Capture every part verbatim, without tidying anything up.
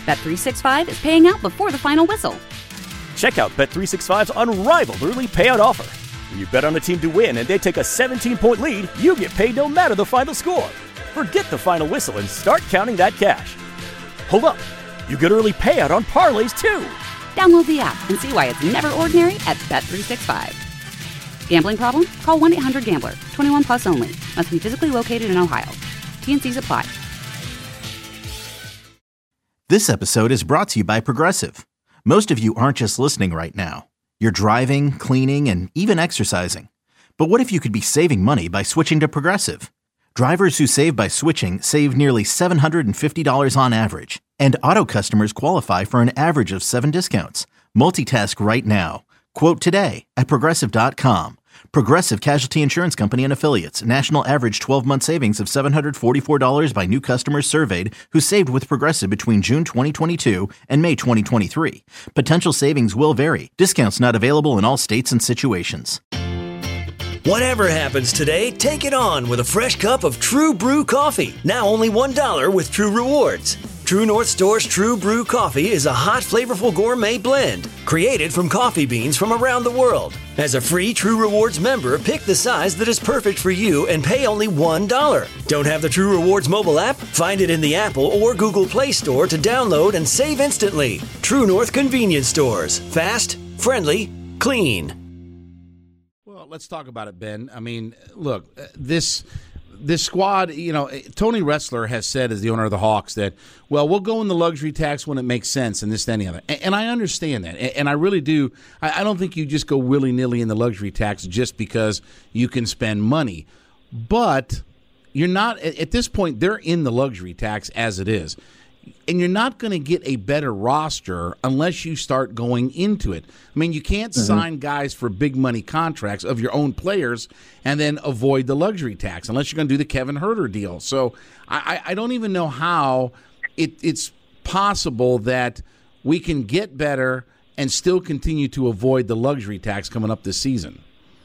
Bet three sixty-five is paying out before the final whistle. Check out Bet three sixty-five's unrivaled early payout offer. When you bet on a team to win and they take a seventeen-point lead, you get paid no matter the final score. Forget the final whistle and start counting that cash. Hold up. You get early payout on parlays, too. Download the app and see why it's never ordinary at Bet three sixty-five. Gambling problem? Call one eight hundred gambler. twenty-one plus only. Must be physically located in Ohio. T and C's apply. This episode is brought to you by Progressive. Most of you aren't just listening right now. You're driving, cleaning, and even exercising. But what if you could be saving money by switching to Progressive? Drivers who save by switching save nearly seven hundred fifty dollars on average. And auto customers qualify for an average of seven discounts. Multitask right now. Quote today at Progressive dot com. Progressive Casualty Insurance Company and Affiliates. National average twelve-month savings of seven hundred forty-four dollars by new customers surveyed who saved with Progressive between June twenty twenty-two and May twenty twenty-three. Potential savings will vary. Discounts not available in all states and situations. Whatever happens today, take it on with a fresh cup of True Brew coffee. Now only one dollar with True Rewards. True North Store's True Brew coffee is a hot, flavorful gourmet blend created from coffee beans from around the world. As a free True Rewards member, pick the size that is perfect for you and pay only one dollar. Don't have the True Rewards mobile app? Find it in the Apple or Google Play Store to download and save instantly. True North Convenience Stores. Fast, friendly, clean. Well, let's talk about it, Ben. I mean, look, this... This squad, you know, Tony Ressler has said, as the owner of the Hawks, that, well, we'll go in the luxury tax when it makes sense and this, that, and the other. And I understand that. And I really do. I don't think you just go willy-nilly in the luxury tax just because you can spend money. But you're not, at this point, they're in the luxury tax as it is. And you're not going to get a better roster unless you start going into it. I mean, you can't mm-hmm. sign guys for big money contracts of your own players and then avoid the luxury tax unless you're going to do the Kevin Huerter deal. So I, I don't even know how it, it's possible that we can get better and still continue to avoid the luxury tax coming up this season.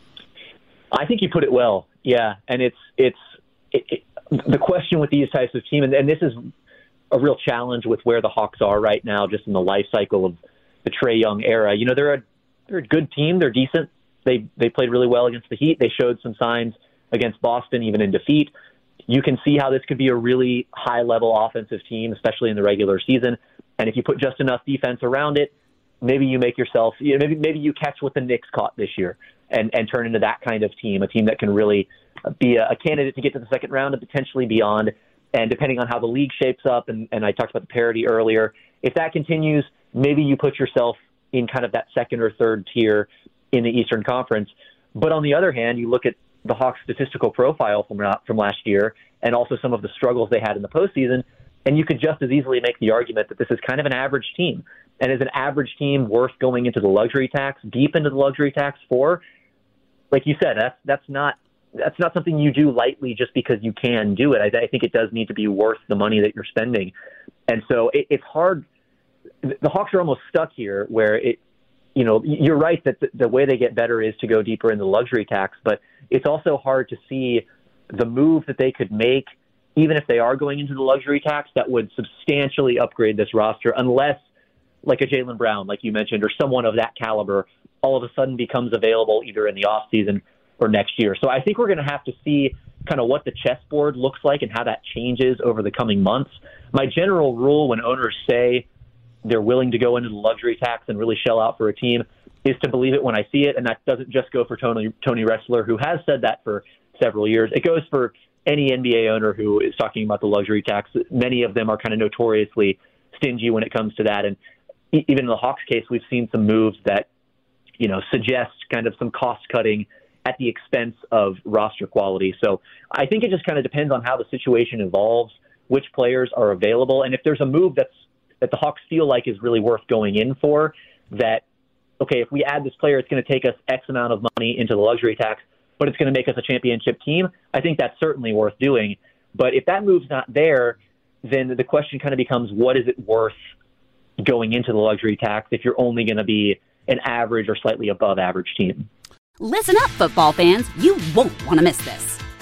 I think you put it well. Yeah. And it's, it's it, it, the question with these types of teams, and, and this is a real challenge with where the Hawks are right now, just in the life cycle of the Trae Young era. You know, they're a, they're a good team. They're decent. They they played really well against the Heat. They showed some signs against Boston, even in defeat. You can see how this could be a really high-level offensive team, especially in the regular season. And if you put just enough defense around it, maybe you make yourself, you know, maybe maybe you catch what the Knicks caught this year and, and turn into that kind of team, a team that can really be a, a candidate to get to the second round and potentially beyond. And depending on how the league shapes up, and, and I talked about the parity earlier, if that continues, maybe you put yourself in kind of that second or third tier in the Eastern Conference. But on the other hand, you look at the Hawks' statistical profile from from last year and also some of the struggles they had in the postseason, and you could just as easily make the argument that this is kind of an average team. And is an average team worth going into the luxury tax, deep into the luxury tax for? Like you said, that's that's not That's not something you do lightly just because you can do it. I, I think it does need to be worth the money that you're spending. And so it, it's hard. The Hawks are almost stuck here where it, you know, you're right that the, the way they get better is to go deeper in the luxury tax, but it's also hard to see the move that they could make, even if they are going into the luxury tax, that would substantially upgrade this roster unless, like a Jaylen Brown, like you mentioned, or someone of that caliber all of a sudden becomes available either in the offseason or next year. So I think we're going to have to see kind of what the chessboard looks like and how that changes over the coming months. My general rule when owners say they're willing to go into the luxury tax and really shell out for a team is to believe it when I see it. And that doesn't just go for Tony, Tony Ressler, who has said that for several years. It goes for any N B A owner who is talking about the luxury tax. Many of them are kind of notoriously stingy when it comes to that. And even in the Hawks case, we've seen some moves that, you know, suggest kind of some cost cutting at the expense of roster quality. So I think it just kind of depends on how the situation evolves, which players are available. And if there's a move that's that the Hawks feel like is really worth going in for, that, okay, if we add this player, it's going to take us X amount of money into the luxury tax, but it's going to make us a championship team, I think that's certainly worth doing. But if that move's not there, then the question kind of becomes, what is it worth going into the luxury tax if you're only going to be an average or slightly above average team? Listen up, football fans. You won't want to miss this.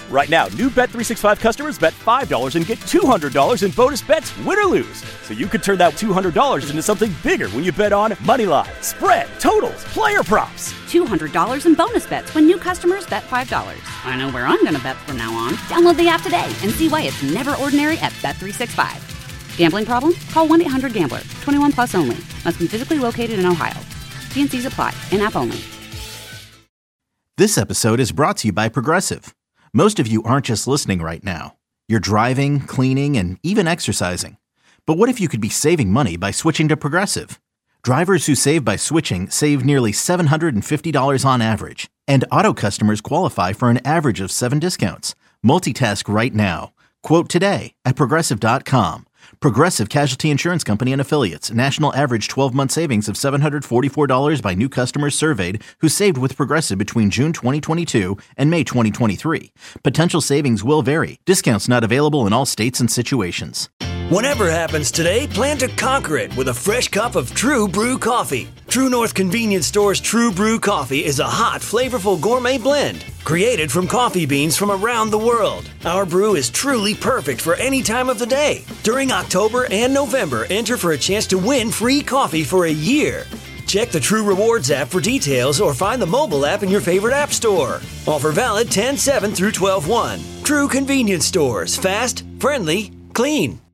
Right now, new Bet three sixty-five customers bet five dollars and get two hundred dollars in bonus bets, win or lose. So you could turn that two hundred dollars into something bigger when you bet on money line, spread, totals, player props. two hundred dollars in bonus bets when new customers bet five dollars. I know where I'm going to bet from now on. Download the app today and see why it's never ordinary at Bet three sixty-five. Gambling problem? Call one eight hundred gambler. twenty-one plus only. Must be physically located in Ohio. T N Cs apply. In-app only. This episode is brought to you by Progressive. Most of you aren't just listening right now. You're driving, cleaning, and even exercising. But what if you could be saving money by switching to Progressive? Drivers who save by switching save nearly seven hundred fifty dollars on average. And auto customers qualify for an average of seven discounts. Multitask right now. Quote today at Progressive dot com. Progressive Casualty Insurance Company and Affiliates. National average twelve-month savings of seven hundred forty-four dollars by new customers surveyed who saved with Progressive between June twenty twenty-two and May twenty twenty-three. Potential savings will vary. Discounts not available in all states and situations. Whatever happens today, plan to conquer it with a fresh cup of True Brew coffee. True North Convenience Store's True Brew coffee is a hot, flavorful gourmet blend created from coffee beans from around the world. Our brew is truly perfect for any time of the day. During October and November, enter for a chance to win free coffee for a year. Check the True Rewards app for details or find the mobile app in your favorite app store. Offer valid ten seven through twelve one. True Convenience Stores. Fast, friendly, clean.